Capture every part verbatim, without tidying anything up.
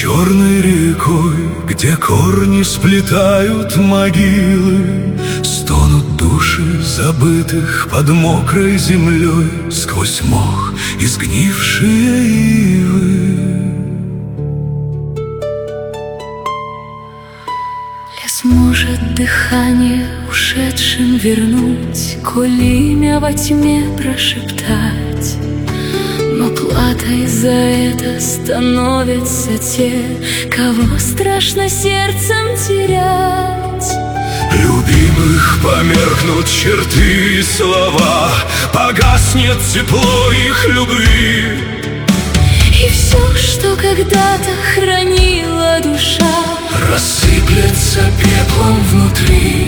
черной рекой, где корни сплетают могилы, стонут души забытых под мокрой землей, сквозь мох и сгнившие ивы. Лес может дыхание ушедшим вернуть, коль имя во тьме прошептать. Но платой за это становятся те, кого страшно сердцем терять. Любимых померкнут черты и слова, погаснет тепло их любви. И все, что когда-то хранила душа, рассыплется пеплом внутри.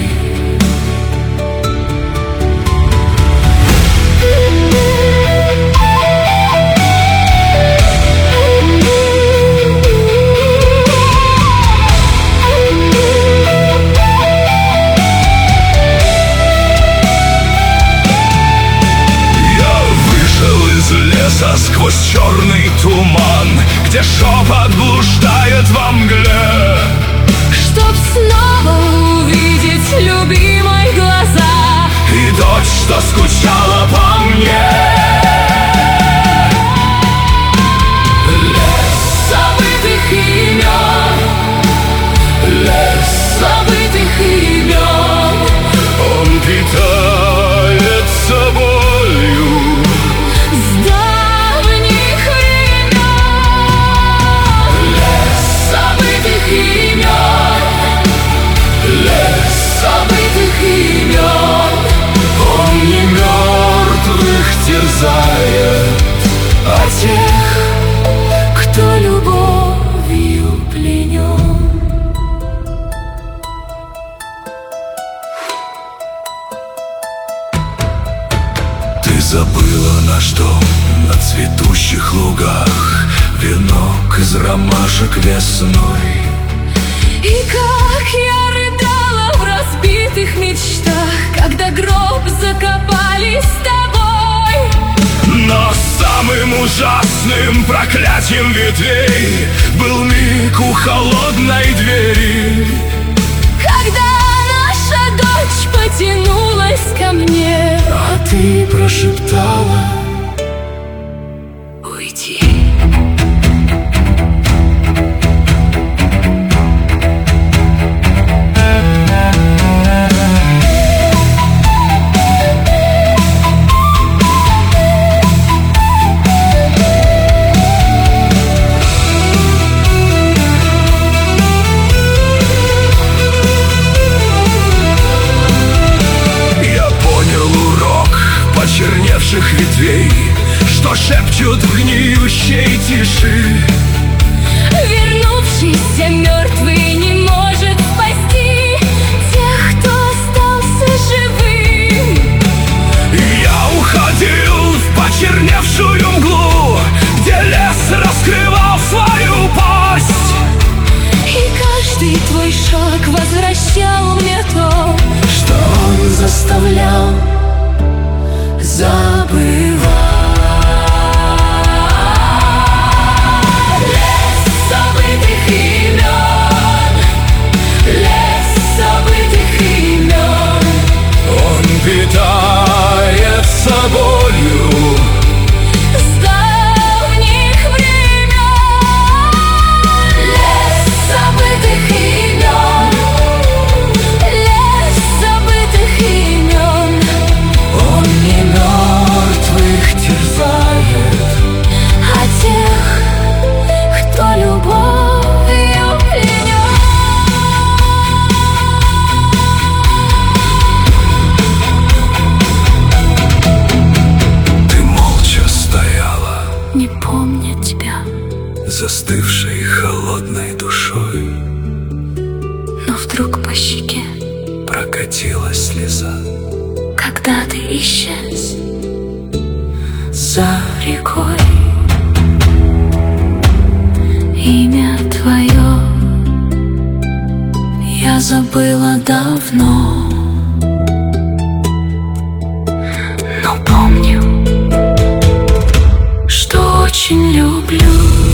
Сквозь черный туман, где шепот блуждает во мгле, чтоб снова увидеть любимой глаза и дочь, что скучала по мне. Лес забытых имен, лес забытых имен, он питается болью. А тех, кто любовью пленен. Ты забыла наш дом на цветущих лугах, венок из ромашек весной. И как я рыдала в разбитых мечтах, когда гроб закопали с тобой. Но самым ужасным проклятием ветвей был миг у холодной двери, когда наша дочь потянулась ко мне, а ты прошептала: уйди. почерневших ветвей, что шепчут в гниющей тиши. Вернувшийся мертвый не может спасти тех, кто остался живым. Я уходил в почерневшую мглу, где лес раскрывал свою пасть. И каждый твой шаг возвращал мне то, что он заставлял забывать. Лес забытых имен, лес забытых имен, он питается болью с давних времен. Лес забытых имен, лес забытых имен, он не мертвых терзает, а тех, кто любовью пленен. Ты молча стояла, Не помня тебя, застывшей холодной душой, но вдруг по щеке прокатилась слеза, когда ты исчез за рекой. Имя твое я забыла давно, но помню, что очень люблю.